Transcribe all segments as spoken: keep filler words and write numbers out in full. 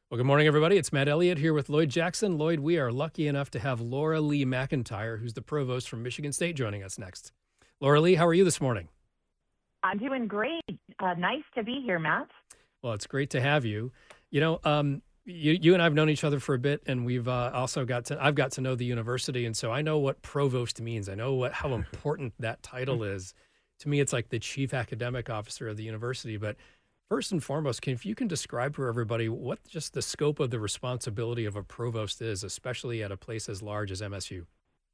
Well, good morning, everybody. It's Matt Elliott here with Lloyd Jackson. Lloyd, we are lucky enough to have Laura Lee McIntyre, who's the provost from Michigan State, joining us next. Laura Lee, how are you this morning? I'm doing great. Uh, nice to be here, Matt. Well, it's great to have you. You know, um, you, you and I have known each other for a bit, and we've uh, also got to, I've got to know the university, and so I know what provost means. I know what how important that title is. To me, it's like the chief academic officer of the university. But first and foremost, can, if you can describe for everybody what just the scope of the responsibility of a provost is, especially at a place as large as M S U.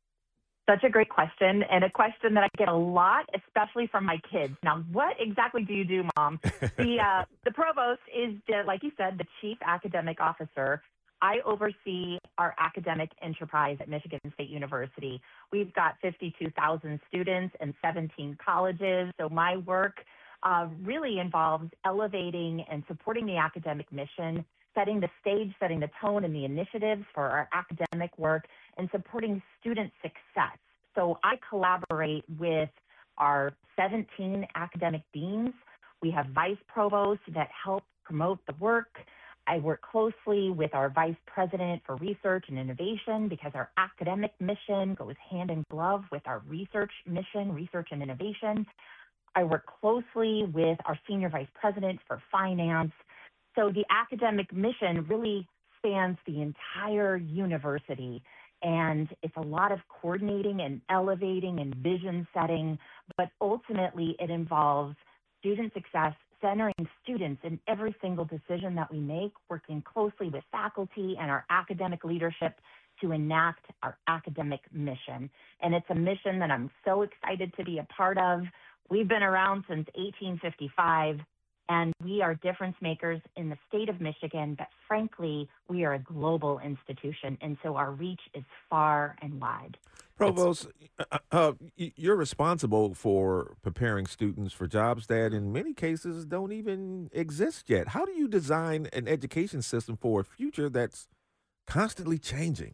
Such a great question, and a question that I get a lot, especially from my kids. Now, what exactly do you do, Mom? the uh, the provost is, the, like you said, the chief academic officer. I oversee our academic enterprise at Michigan State University. We've got fifty-two thousand students and seventeen colleges, so my work uh, really involves elevating and supporting the academic mission, setting the stage, setting the tone and the initiatives for our academic work, and supporting student success. So I collaborate with our seventeen academic deans. We have vice provosts that help promote the work. I work closely with our vice president for research and innovation because our academic mission goes hand in glove with our research mission, research and innovation. I work closely with our senior vice president for finance. So the academic mission really spans the entire university, and it's a lot of coordinating and elevating and vision setting, but ultimately it involves student success, centering students in every single decision that we make, working closely with faculty and our academic leadership to enact our academic mission. And it's a mission that I'm so excited to be a part of. We've been around since eighteen fifty-five. And we are difference makers in the state of Michigan, but frankly, we are a global institution, and so our reach is far and wide. Provost, uh, uh, y- you're responsible for preparing students for jobs that in many cases don't even exist yet. How do you design an education system for a future that's constantly changing?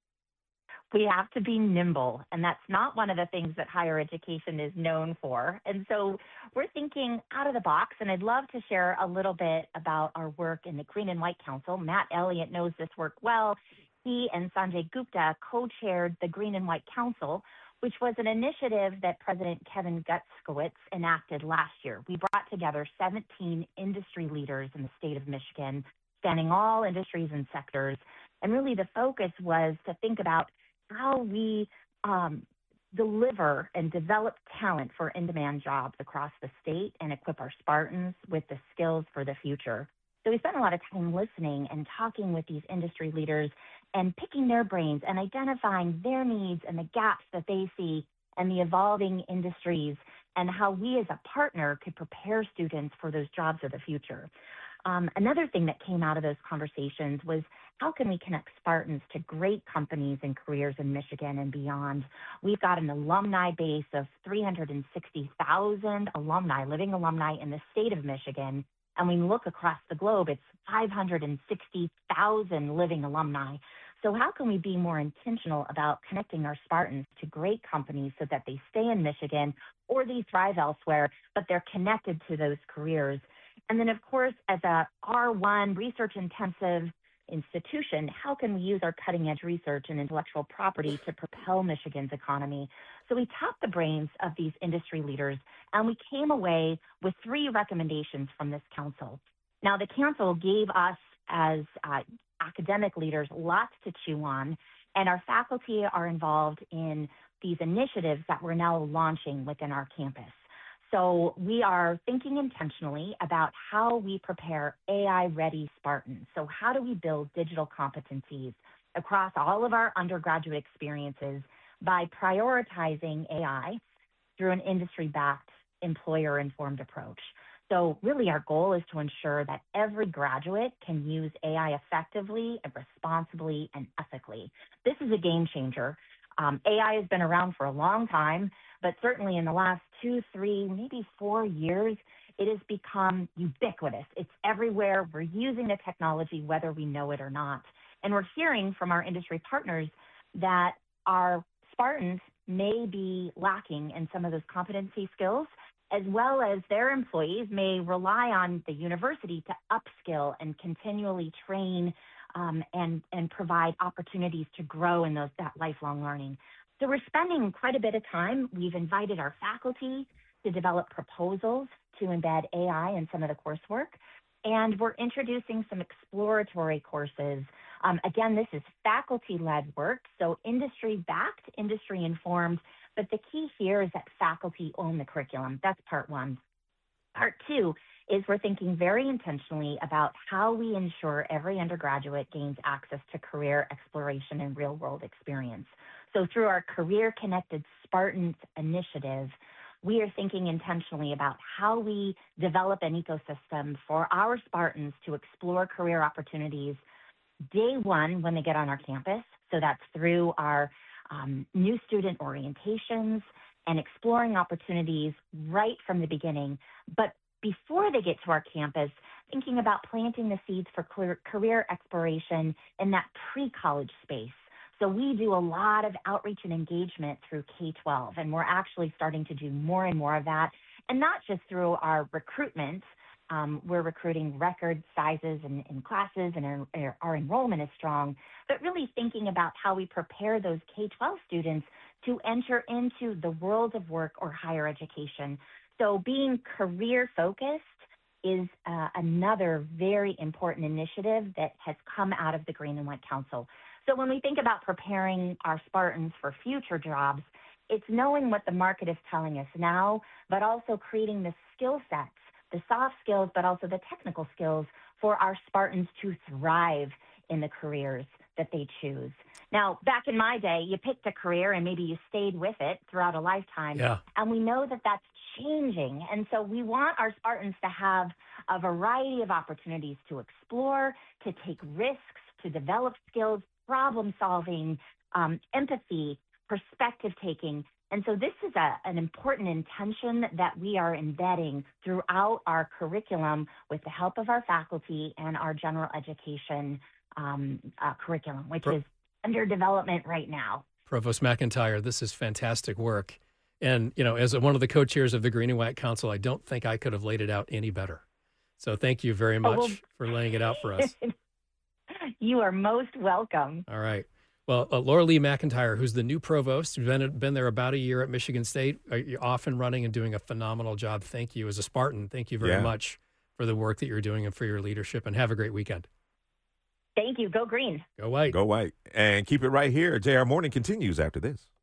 We have to be nimble, and that's not one of the things that higher education is known for. And so we're thinking out of the box, and I'd love to share a little bit about our work in the Green and White Council. Matt Elliott knows this work well. He and Sanjay Gupta co-chaired the Green and White Council, which was an initiative that President Kevin Gutzkowitz enacted last year. We brought together seventeen industry leaders in the state of Michigan, spanning all industries and sectors. And really the focus was to think about how we um, deliver and develop talent for in-demand jobs across the state and equip our Spartans with the skills for the future. So we spent a lot of time listening and talking with these industry leaders and picking their brains and identifying their needs and the gaps that they see and the evolving industries and how we as a partner could prepare students for those jobs of the future. Um, another thing that came out of those conversations was how can we connect Spartans to great companies and careers in Michigan and beyond? We've got an alumni base of three hundred sixty thousand alumni, living alumni in the state of Michigan. And when we look across the globe, it's five hundred sixty thousand living alumni. So how can we be more intentional about connecting our Spartans to great companies so that they stay in Michigan or they thrive elsewhere, but they're connected to those careers? And then, of course, as a R one research-intensive institution, how can we use our cutting-edge research and intellectual property to propel Michigan's economy? So we tapped the brains of these industry leaders, and we came away with three recommendations from this council. Now, the council gave us, as uh, academic leaders, lots to chew on, and our faculty are involved in these initiatives that we're now launching within our campus. So we are thinking intentionally about how we prepare A I-ready Spartans. So how do we build digital competencies across all of our undergraduate experiences by prioritizing A I through an industry-backed, employer-informed approach? So really our goal is to ensure that every graduate can use A I effectively and responsibly and ethically. This is a game changer. Um, A I has been around for a long time, but certainly in the last two, three, maybe four years, it has become ubiquitous. It's everywhere. We're using the technology whether we know it or not. And we're hearing from our industry partners that our Spartans may be lacking in some of those competency skills as well as their employees may rely on the university to upskill and continually train um, and, and provide opportunities to grow in those, that lifelong learning. So we're spending quite a bit of time. We've invited our faculty to develop proposals to embed A I in some of the coursework. And we're introducing some exploratory courses. Um, again, this is faculty-led work, so industry-backed, industry-informed, but the key here is that faculty own the curriculum. That's part one. Part two is we're thinking very intentionally about how we ensure every undergraduate gains access to career exploration and real-world experience. So through our Career Connected Spartans initiative, we are thinking intentionally about how we develop an ecosystem for our Spartans to explore career opportunities day one when they get on our campus. So that's through our um, new student orientations and exploring opportunities right from the beginning. But before they get to our campus, thinking about planting the seeds for clear, career exploration in that pre-college space. So we do a lot of outreach and engagement through K twelve, and we're actually starting to do more and more of that, and not just through our recruitment. Um, we're recruiting record sizes in, in classes, and our, our enrollment is strong, but really thinking about how we prepare those K twelve students to enter into the world of work or higher education. So being career-focused is uh, another very important initiative that has come out of the Green and White Council. So when we think about preparing our Spartans for future jobs, it's knowing what the market is telling us now, but also creating the skill sets, the soft skills, but also the technical skills for our Spartans to thrive in the careers that they choose. Now, back in my day, you picked a career and maybe you stayed with it throughout a lifetime. Yeah. And we know that that's changing. And so we want our Spartans to have a variety of opportunities to explore, to take risks, to develop skills, problem solving, um, empathy, perspective taking. And so this is a, an important intention that we are embedding throughout our curriculum with the help of our faculty and our general education um, uh, curriculum, which Pro- is under development right now. Provost McIntyre, this is fantastic work. And, you know, as one of the co-chairs of the Green and White Council, I don't think I could have laid it out any better. So thank you very much oh, well, for laying it out for us. You are most welcome. All right. Well, uh, Laura Lee McIntyre, who's the new provost, who's been, been there about a year at Michigan State, uh, you're off and running and doing a phenomenal job. Thank you as a Spartan. Thank you very yeah. much for the work that you're doing and for your leadership, and have a great weekend. Thank you. Go Green. Go White. Go White. And keep it right here. J R Morning continues after this.